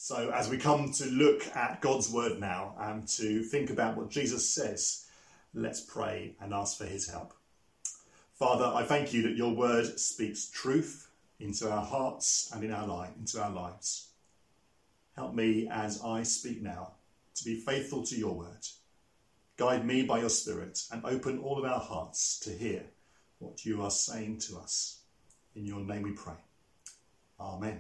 So as we come to look at God's word now and to think about what Jesus says, let's pray and ask for his help. Father, I thank you that your word speaks truth into our hearts and into our lives. Help me as I speak now to be faithful to your word. Guide me by your Spirit and open all of our hearts to hear what you are saying to us. In your name we pray. Amen.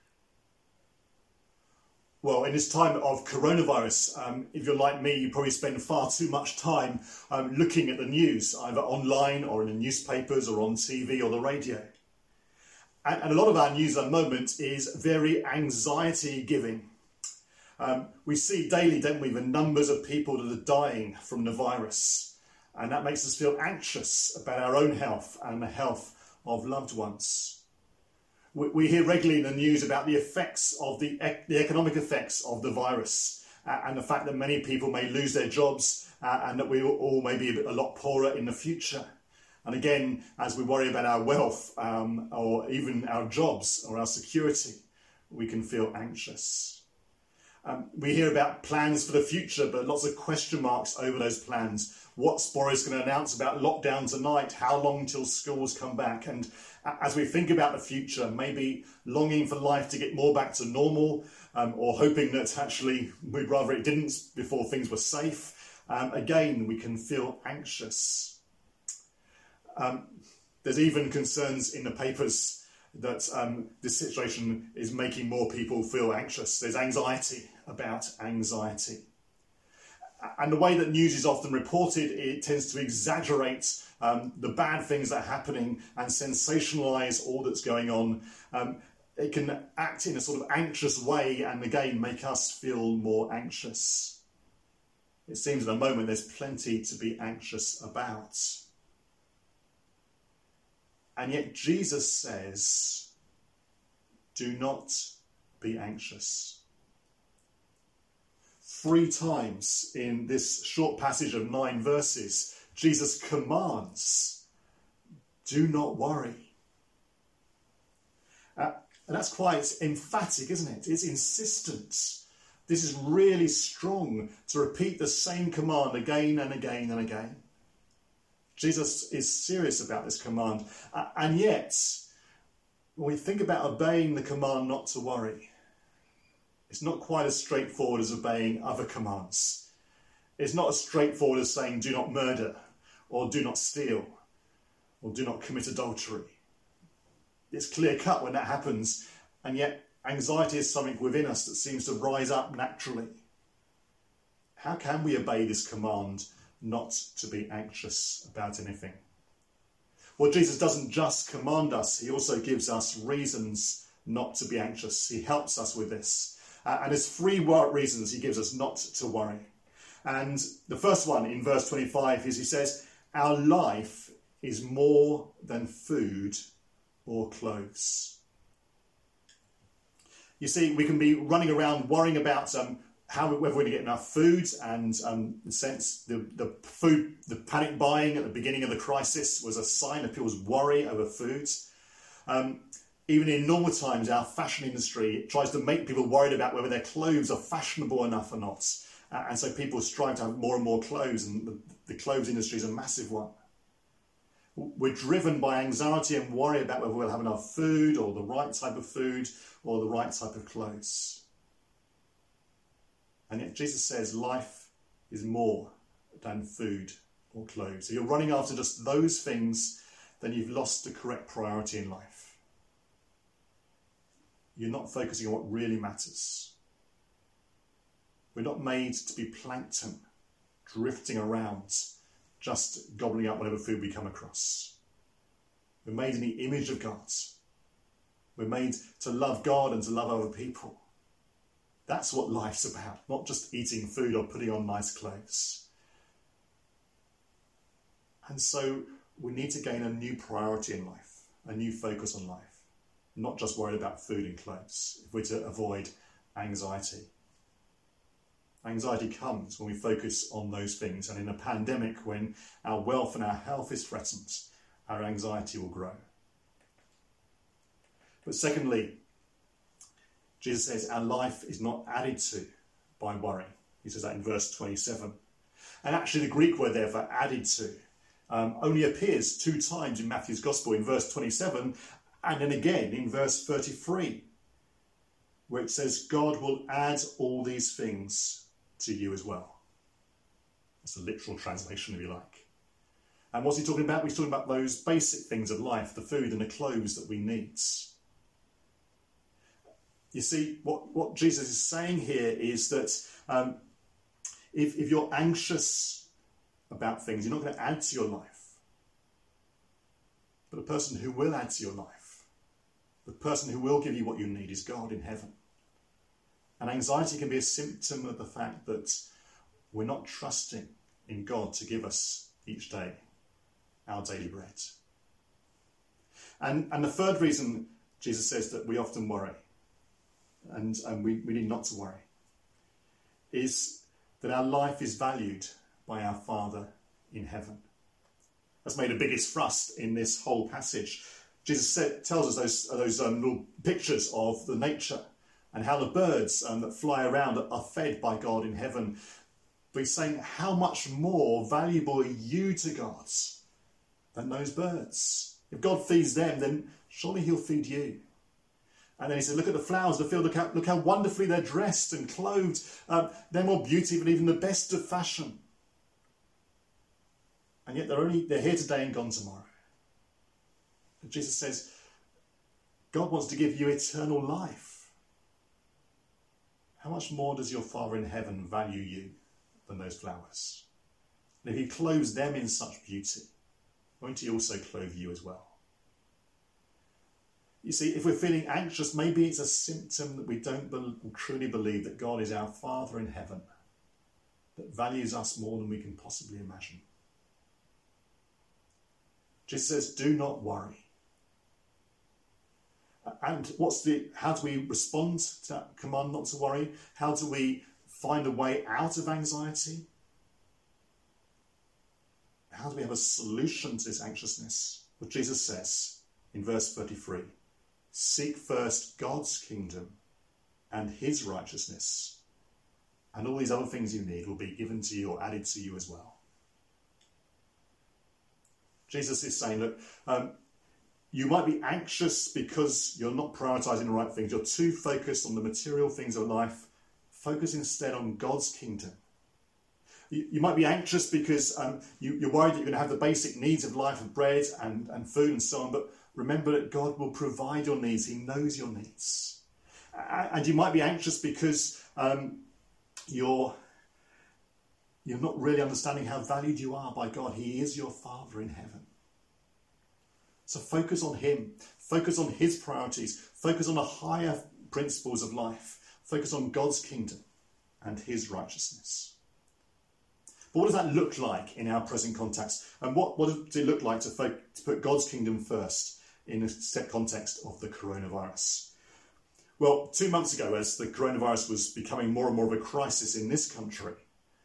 Well, in this time of coronavirus, if you're like me, you probably spend far too much time looking at the news, either online or in the newspapers or on TV or the radio. And a lot of our news at the moment is very anxiety-giving. We see daily, don't we, the numbers of people that are dying from the virus. And that makes us feel anxious about our own health and the health of loved ones. We hear regularly in the news about the effects of the economic effects of the virus and the fact that many people may lose their jobs and that we all may be a lot poorer in the future. And again, as we worry about our wealth or even our jobs or our security, we can feel anxious. We hear about plans for the future, but lots of question marks over those plans. What's Boris going to announce about lockdown tonight? How long till schools come back? And as we think about the future, maybe longing for life to get more back to normal, or hoping that actually we'd rather it didn't before things were safe, again, we can feel anxious. There's even concerns in the papers that this situation is making more people feel anxious. There's anxiety about anxiety. And the way that news is often reported, it tends to exaggerate the bad things that are happening and sensationalise all that's going on. It can act in a sort of anxious way and again make us feel more anxious. It seems at the moment there's plenty to be anxious about. And yet Jesus says, do not be anxious. 3 times in this short passage of 9 verses, Jesus commands, do not worry. And that's quite emphatic, isn't it? It's insistent. This is really strong to repeat the same command again and again and again. Jesus is serious about this command. And yet, when we think about obeying the command not to worry, it's not quite as straightforward as obeying other commands. It's not as straightforward as saying do not murder, or do not steal, or do not commit adultery. It's clear cut when that happens, and yet anxiety is something within us that seems to rise up naturally. How can we obey this command not to be anxious about anything? Well, Jesus doesn't just command us, he also gives us reasons not to be anxious. He helps us with this. And there's 3 reasons he gives us not to worry. And the first one in verse 25 is he says, our life is more than food or clothes. You see, we can be running around worrying about whether we're going to get enough food, and the panic buying at the beginning of the crisis was a sign of people's worry over food. Even in normal times, our fashion industry tries to make people worried about whether their clothes are fashionable enough or not. And so people strive to have more and more clothes, and the clothes industry is a massive one. We're driven by anxiety and worry about whether we'll have enough food or the right type of food or the right type of clothes. And yet Jesus says life is more than food or clothes. If you're running after just those things, then you've lost the correct priority in life. You're not focusing on what really matters. We're not made to be plankton, drifting around, just gobbling up whatever food we come across. We're made in the image of God. We're made to love God and to love other people. That's what life's about, not just eating food or putting on nice clothes. And so we need to gain a new priority in life, a new focus on life. Not just worried about food and clothes, if we're to avoid anxiety. Anxiety comes when we focus on those things, and in a pandemic, when our wealth and our health is threatened, our anxiety will grow. But secondly, Jesus says our life is not added to by worry. He says that in verse 27. And actually the Greek word there for added to only appears 2 times in Matthew's Gospel, in verse 27 and then again in verse 33, where it says God will add all these things to you as well. That's a literal translation, if you like. And what's he talking about? He's talking about those basic things of life, the food and the clothes that we need. You see, what Jesus is saying here is that if you're anxious about things, you're not going to add to your life. But the person who will add to your life, the person who will give you what you need, is God in heaven. And anxiety can be a symptom of the fact that we're not trusting in God to give us each day our daily bread. And the third reason Jesus says that we often worry, and we need not to worry, is that our life is valued by our Father in heaven. That's made the biggest thrust in this whole passage. Jesus tells us those little pictures of the nature and how the birds that fly around are fed by God in heaven. But he's saying, how much more valuable are you to God than those birds? If God feeds them, then surely he'll feed you. And then he said, look at the flowers of the field, look how wonderfully they're dressed and clothed. They're more beautiful than even the best of fashion. And yet they're here today and gone tomorrow. And Jesus says, God wants to give you eternal life. How much more does your Father in heaven value you than those flowers? And if he clothes them in such beauty, won't he also clothe you as well? You see, if we're feeling anxious, maybe it's a symptom that we don't truly believe that God is our Father in heaven, that values us more than we can possibly imagine. Jesus says, do not worry. And how do we respond to that command not to worry? How do we find a way out of anxiety? How do we have a solution to this anxiousness? Well, Jesus says in verse 33, seek first God's kingdom and his righteousness, and all these other things you need will be given to you or added to you as well. Jesus is saying, look, you might be anxious because you're not prioritising the right things. You're too focused on the material things of life. Focus instead on God's kingdom. You might be anxious because you're worried that you're going to have the basic needs of life, of bread and food and so on. But remember that God will provide your needs. He knows your needs. And you might be anxious because you're not really understanding how valued you are by God. He is your Father in heaven. So focus on him. Focus on his priorities. Focus on the higher principles of life. Focus on God's kingdom and his righteousness. But what does that look like in our present context? And what does it look like to put God's kingdom first in the set context of the coronavirus? Well, 2 months ago, as the coronavirus was becoming more and more of a crisis in this country,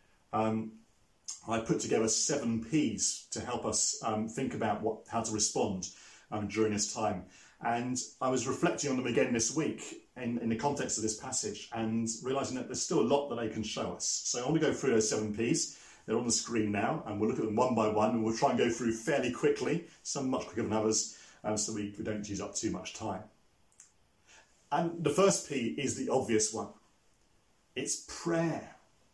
I put together 7 Ps to help us think about how to respond during this time. And I was reflecting on them again this week in the context of this passage and realising that there's still a lot that they can show us. So I want to go through those 7 Ps. They're on the screen now, and we'll look at them one by one, and we'll try and go through fairly quickly, some much quicker than others, so we don't use up too much time. And the first P is the obvious one. It's prayer.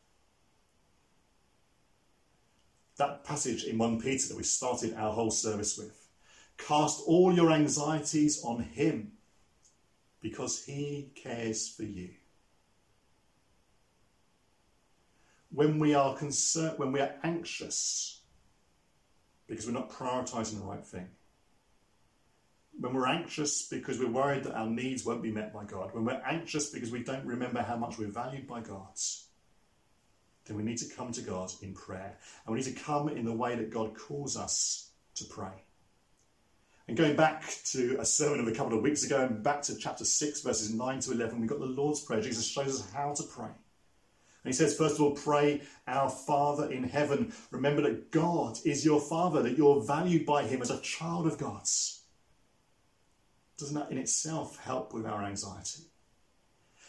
That passage in 1 Peter that we started our whole service with. Cast all your anxieties on him because he cares for you. When we are concerned, when we are anxious because we're not prioritising the right thing, when we're anxious because we're worried that our needs won't be met by God, when we're anxious because we don't remember how much we're valued by God, then we need to come to God in prayer. And we need to come in the way that God calls us to pray. And going back to a sermon of a couple of weeks ago, and back to chapter 6, verses 9 to 11, we've got the Lord's Prayer. Jesus shows us how to pray. And he says, first of all, pray, our Father in heaven. Remember that God is your Father, that you're valued by him as a child of God's. Doesn't that in itself help with our anxiety?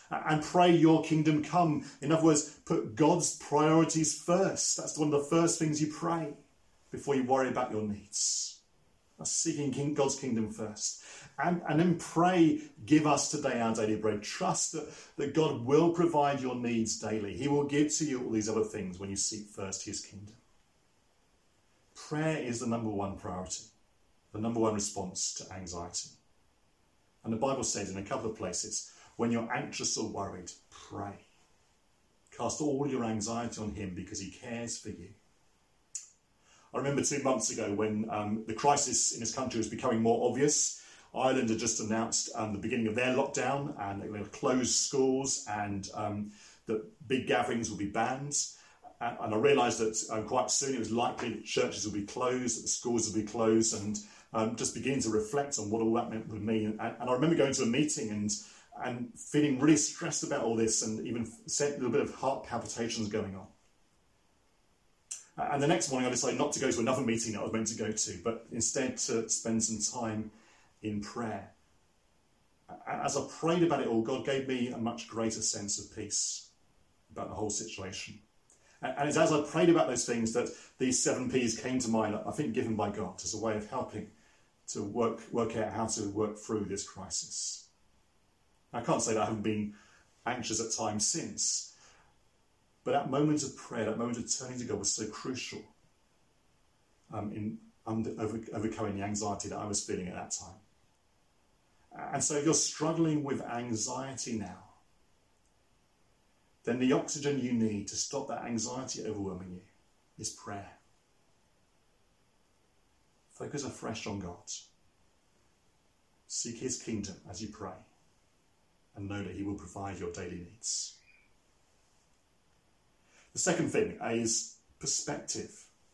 And pray your kingdom come. In other words, put God's priorities first. That's one of the first things you pray before you worry about your needs. That's seeking God's kingdom first. And then pray, give us today our daily bread. Trust that God will provide your needs daily. He will give to you all these other things when you seek first his kingdom. Prayer is the number one priority, the number one response to anxiety. And the Bible says in a couple of places, when you're anxious or worried, pray. Cast all your anxiety on him because he cares for you. I remember 2 months ago when the crisis in this country was becoming more obvious. Ireland had just announced the beginning of their lockdown, and they were going to close schools, and that big gatherings would be banned. And I realised that quite soon it was likely that churches would be closed, that the schools would be closed, and just beginning to reflect on what all that meant would mean. And I remember going to a meeting and feeling really stressed about all this, and even a little bit of heart palpitations going on. And the next morning I decided not to go to another meeting that I was meant to go to, but instead to spend some time in prayer. As I prayed about it all, God gave me a much greater sense of peace about the whole situation. And it's as I prayed about those things that these 7 Ps came to mind, I think given by God as a way of helping to work out how to work through this crisis. I can't say that I haven't been anxious at times since, but that moment of prayer, that moment of turning to God was so crucial in overcoming the anxiety that I was feeling at that time. And so if you're struggling with anxiety now, then the oxygen you need to stop that anxiety overwhelming you is prayer. Focus afresh on God. Seek his kingdom as you pray, and know that he will provide your daily needs. The second thing is perspective.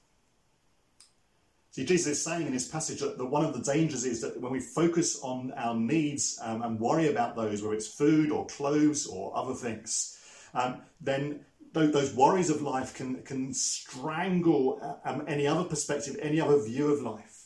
See, Jesus is saying in this passage that one of the dangers is that when we focus on our needs and worry about those, whether it's food or clothes or other things, then those worries of life can strangle any other perspective, any other view of life.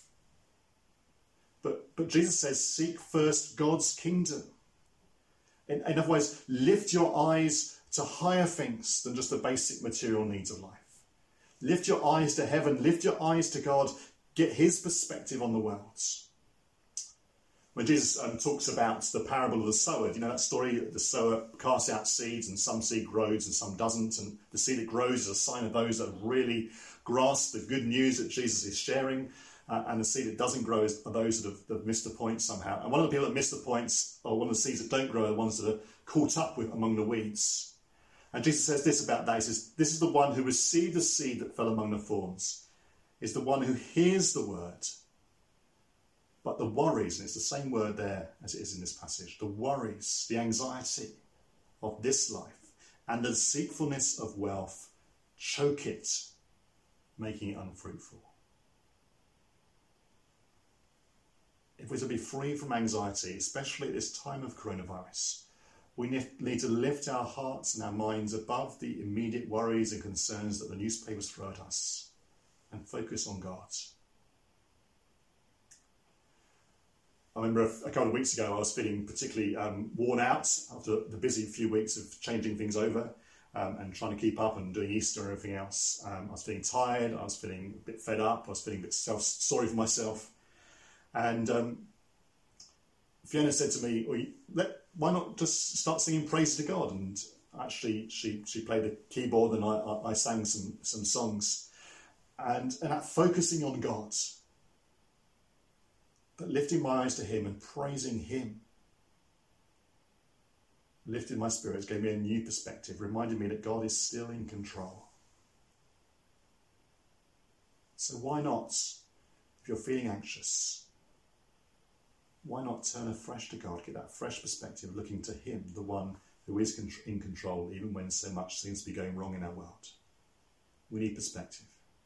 But Jesus says, seek first God's kingdom. In other words, lift your eyes to higher things than just the basic material needs of life. Lift your eyes to heaven, lift your eyes to God, get his perspective on the world. When Jesus talks about the parable of the sower, you know that story? The sower casts out seeds, and some seed grows and some doesn't. And the seed that grows is a sign of those that really grasp the good news that Jesus is sharing. And the seed that doesn't grow are those that have missed the point somehow. And one of the people that miss the points, or one of the seeds that don't grow, are the ones that are caught up with among the weeds. And Jesus says this about that. He says, this is the one who received the seed that fell among the thorns. Is the one who hears the word. But the worries, and it's the same word there as it is in this passage, the worries, the anxiety of this life and the deceitfulness of wealth choke it, making it unfruitful. If we're to be free from anxiety, especially at this time of coronavirus, we need to lift our hearts and our minds above the immediate worries and concerns that the newspapers throw at us and focus on God. I remember a couple of weeks ago I was feeling particularly worn out after the busy few weeks of changing things over and trying to keep up and doing Easter and everything else. I was feeling tired, I was feeling a bit fed up, I was feeling a bit sorry for myself. And Fiona said to me, why not just start singing praise to God? And actually she played the keyboard and I sang some songs. And that focusing on God, but lifting my eyes to him and praising him, lifted my spirits, gave me a new perspective, reminded me that God is still in control. So why not, if you're feeling anxious, why not turn afresh to God, get that fresh perspective, looking to him, the one who is in control, even when so much seems to be going wrong in our world. We need perspective.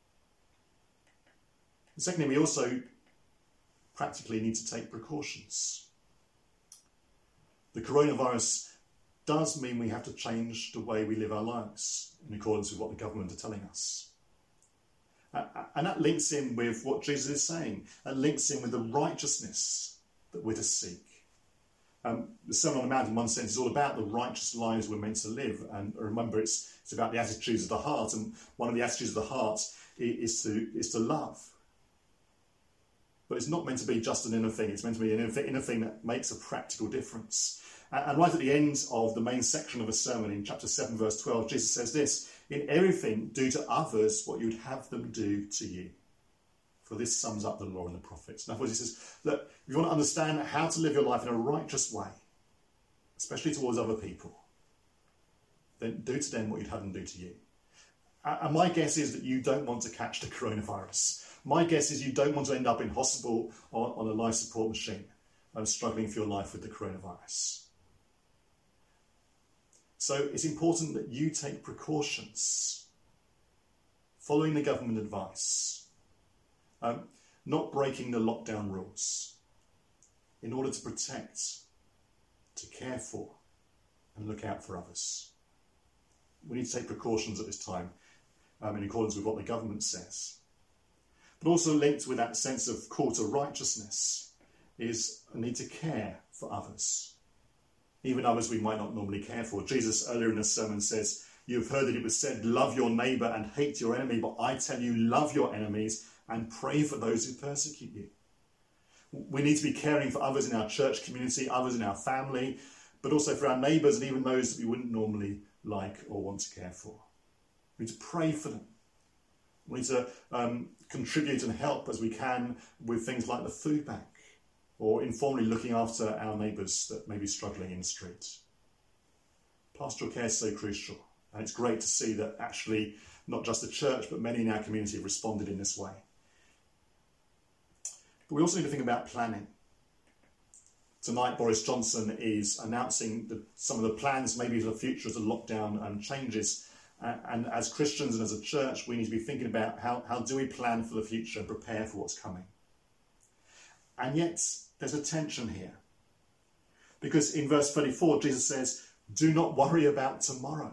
And secondly, we also practically need to take precautions. The coronavirus does mean we have to change the way we live our lives in accordance with what the government are telling us. And that links in with what Jesus is saying. That links in with the righteousness that we're to seek. The Sermon on the Mount, in one sense, is all about the righteous lives we're meant to live. And remember, it's about the attitudes of the heart. And one of the attitudes of the heart is to love. But it's not meant to be just an inner thing. It's meant to be an inner thing that makes a practical difference. And right at the end of the main section of the sermon, in chapter 7, verse 12, Jesus says this: "In everything, do to others what you'd have them do to you. For this sums up the law and the prophets." In other words, he says, look, if you want to understand how to live your life in a righteous way, especially towards other people, then do to them what you'd have them do to you. And my guess is that you don't want to catch the coronavirus. My guess is you don't want to end up in hospital on a life support machine and struggling for your life with the coronavirus. So it's important that you take precautions, following the government advice, not breaking the lockdown rules, in order to protect, to care for, and look out for others. We need to take precautions at this time, in accordance with what the government says. But also linked with that sense of call to righteousness is a need to care for others, even others we might not normally care for. Jesus earlier in the sermon says, "You've heard that it was said, love your neighbour and hate your enemy, but I tell you, love your enemies and pray for those who persecute you." We need to be caring for others in our church community, others in our family, but also for our neighbours and even those that we wouldn't normally like or want to care for. We need to pray for them. We need to contribute and help as we can with things like the food bank, or informally looking after our neighbours that may be struggling in the street. Pastoral care is so crucial, and it's great to see that actually not just the church but many in our community have responded in this way. But we also need to think about planning. Tonight, Boris Johnson is announcing some of the plans maybe for the future as the lockdown changes. And as Christians and as a church, we need to be thinking about how do we plan for the future and prepare for what's coming. And yet, there's a tension here. Because in verse 34, Jesus says, "Do not worry about tomorrow."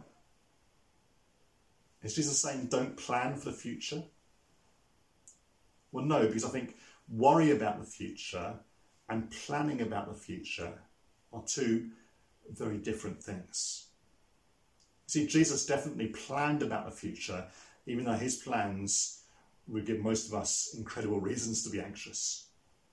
Is Jesus saying don't plan for the future? Well, no, because I think worry about the future and planning about the future are two very different things. See, Jesus definitely planned about the future, even though his plans would give most of us incredible reasons to be anxious.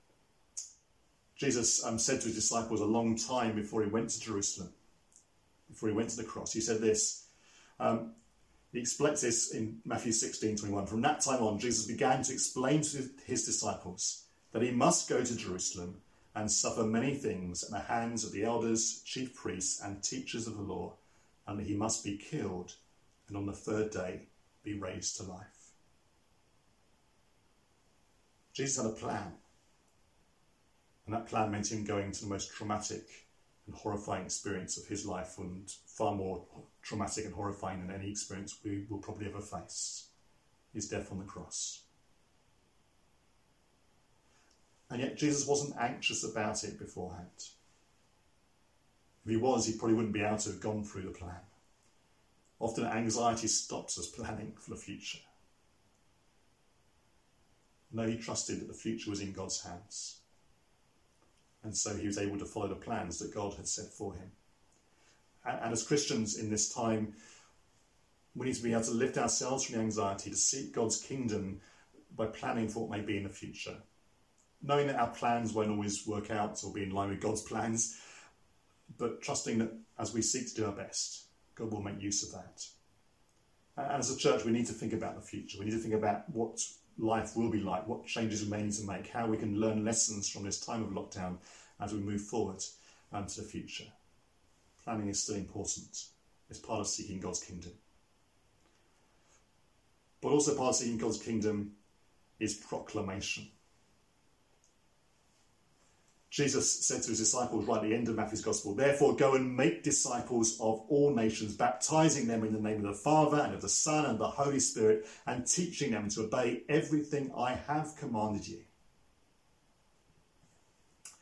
Jesus said to his disciples a long time before he went to Jerusalem, before he went to the cross, he said this. He explains this in Matthew 16:21. "From that time on, Jesus began to explain to his disciples that he must go to Jerusalem and suffer many things at the hands of the elders, chief priests, and teachers of the law, and that he must be killed and on the third day be raised to life." Jesus had a plan. And that plan meant him going to the most traumatic and horrifying experience of his life, and far more traumatic and horrifying than any experience we will probably ever face: his death on the cross. And yet Jesus wasn't anxious about it beforehand. If he was, he probably wouldn't be able to have gone through the plan. Often anxiety stops us planning for the future. No, he trusted that the future was in God's hands. And so he was able to follow the plans that God had set for him. And as Christians in this time, we need to be able to lift ourselves from the anxiety to seek God's kingdom by planning for what may be in the future. Knowing that our plans won't always work out or be in line with God's plans, but trusting that as we seek to do our best, God will make use of that. And as a church, we need to think about the future. We need to think about what life will be like, what changes we may need to make, how we can learn lessons from this time of lockdown as we move forward to the future. Planning is still important. It's part of seeking God's kingdom. But also part of seeking God's kingdom is proclamation. Jesus said to his disciples right at the end of Matthew's Gospel, "Therefore go and make disciples of all nations, baptizing them in the name of the Father and of the Son and the Holy Spirit, and teaching them to obey everything I have commanded you."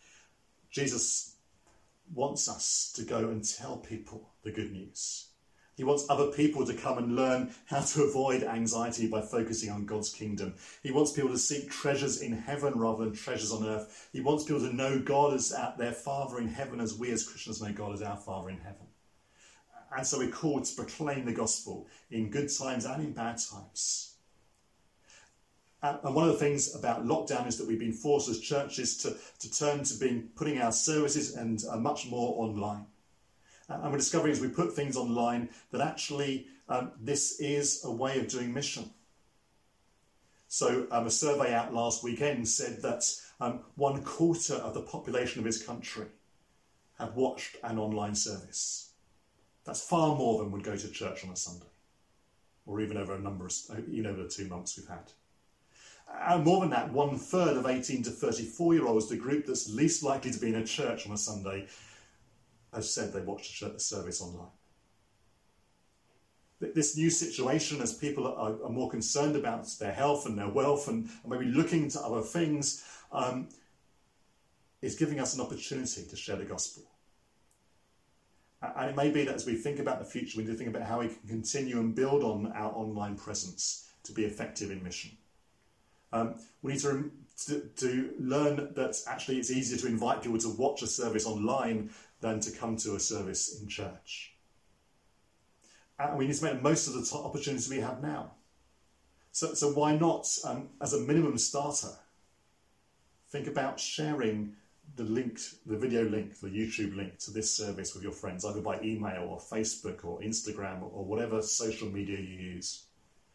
Jesus wants us to go and tell people the good news. He wants other people to come and learn how to avoid anxiety by focusing on God's kingdom. He wants people to seek treasures in heaven rather than treasures on earth. He wants people to know God as their Father in heaven, as we as Christians know God as our Father in heaven. And so we're called to proclaim the gospel in good times and in bad times. And one of the things about lockdown is that we've been forced as churches to turn to putting our services and much more online. And we're discovering as we put things online that actually this is a way of doing mission. So a survey out last weekend said that 1/4 of the population of this country have watched an online service. That's far more than would go to church on a Sunday, or even over the 2 months we've had. And more than that, 1/3 of 18 to 34-year-olds, the group that's least likely to be in a church on a Sunday, has said they watched a service online. This new situation, as people are more concerned about their health and their wealth and maybe looking to other things, is giving us an opportunity to share the gospel. And it may be that as we think about the future, we need to think about how we can continue and build on our online presence to be effective in mission. We need to learn that actually it's easier to invite people to watch a service online than to come to a service in church. And we need to make the most of the opportunities we have now. So why not, as a minimum starter, think about sharing the video link, the YouTube link to this service with your friends, either by email or Facebook or Instagram or whatever social media you use.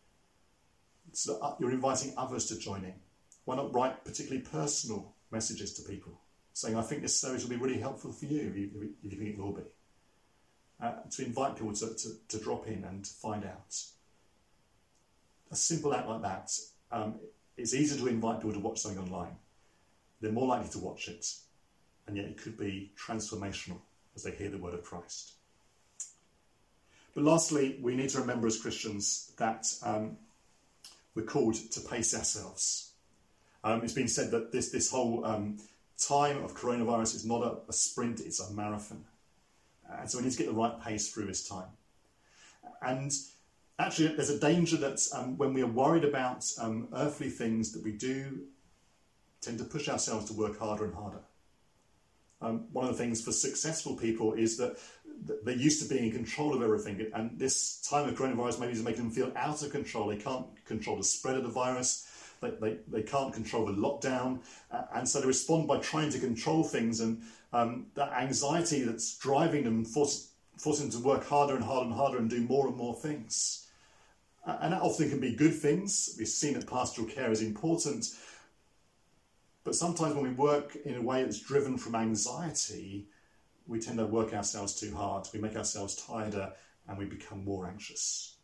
So you're inviting others to join in. Why not write particularly personal messages to people, saying, I think this service will be really helpful for you, if you think it will be. To invite people to drop in and to find out. A simple act like that, it's easier to invite people to watch something online. They're more likely to watch it, and yet it could be transformational as they hear the word of Christ. But lastly, we need to remember as Christians that we're called to pace ourselves. It's been said that this whole time of coronavirus is not a sprint, it's a marathon. And so we need to get the right pace through this time. And actually, there's a danger that when we are worried about earthly things, that we do tend to push ourselves to work harder and harder. One of the things for successful people is that they're used to being in control of everything, and this time of coronavirus maybe is making them feel out of control. They can't control the spread of the virus, they can't control the lockdown, and so they respond by trying to control things, and that anxiety that's driving them forcing them to work harder and harder and harder and do more and more things. And that often can be good things. We've seen that pastoral care is important. But sometimes when we work in a way that's driven from anxiety, we tend to work ourselves too hard. We make ourselves tireder and we become more anxious.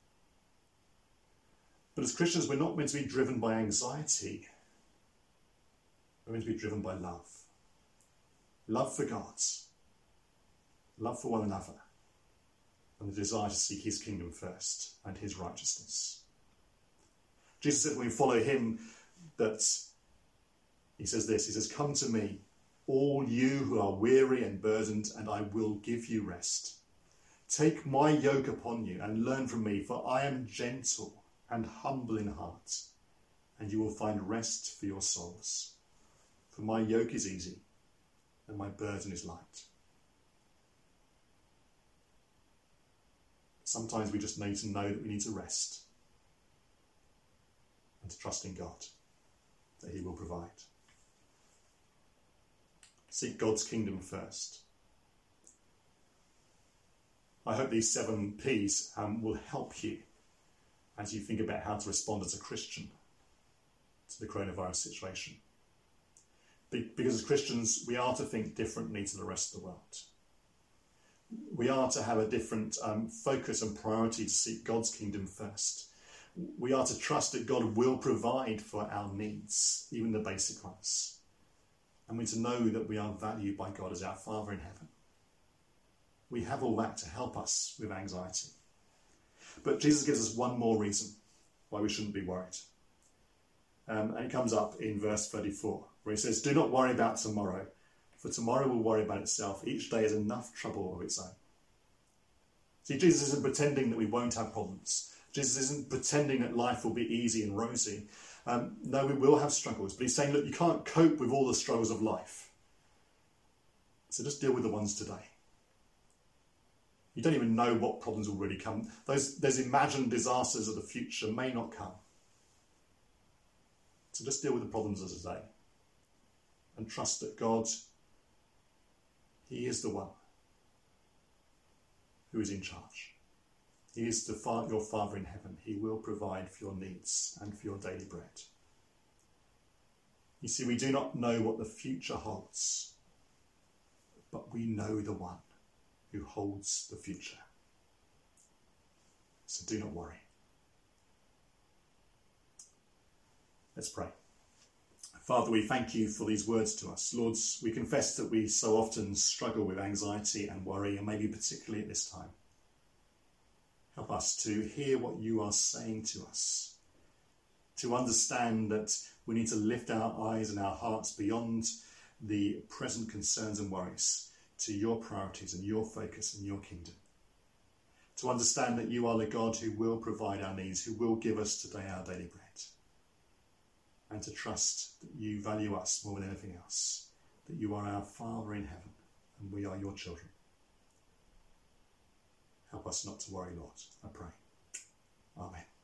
But as Christians, we're not meant to be driven by anxiety. We're meant to be driven by love. Love for God, love for one another, and the desire to seek his kingdom first and his righteousness. Jesus said when we follow him that he says, come to me, all you who are weary and burdened, and I will give you rest. Take my yoke upon you and learn from me, for I am gentle and humble in heart, and you will find rest for your souls. For my yoke is easy and my burden is light. Sometimes we just need to know that we need to rest and to trust in God, that he will provide. Seek God's kingdom first. I hope these 7 P's will help you as you think about how to respond as a Christian to the coronavirus situation. Because as Christians, we are to think differently to the rest of the world. We are to have a different focus and priority to seek God's kingdom first. We are to trust that God will provide for our needs, even the basic ones. And we're to know that we are valued by God as our Father in heaven. We have all that to help us with anxiety. But Jesus gives us one more reason why we shouldn't be worried. And it comes up in verse 34, where he says, do not worry about tomorrow, for tomorrow will worry about itself. Each day has enough trouble of its own. See, Jesus isn't pretending that we won't have problems. Jesus isn't pretending that life will be easy and rosy. No, we will have struggles, but he's saying, look, you can't cope with all the struggles of life. So just deal with the ones today. You don't even know what problems will really come. Those imagined disasters of the future may not come. So just deal with the problems of today. And trust that God, he is the one who is in charge. He is your Father in heaven. He will provide for your needs and for your daily bread. You see, we do not know what the future holds, but we know the one who holds the future. So do not worry. Let's pray. Father, we thank you for these words to us. Lord, we confess that we so often struggle with anxiety and worry, and maybe particularly at this time. Help us to hear what you are saying to us, to understand that we need to lift our eyes and our hearts beyond the present concerns and worries to your priorities and your focus and your kingdom. To understand that you are the God who will provide our needs, who will give us today our daily bread. And to trust that you value us more than anything else, that you are our Father in heaven and we are your children. Help us not to worry, Lord, I pray. Amen.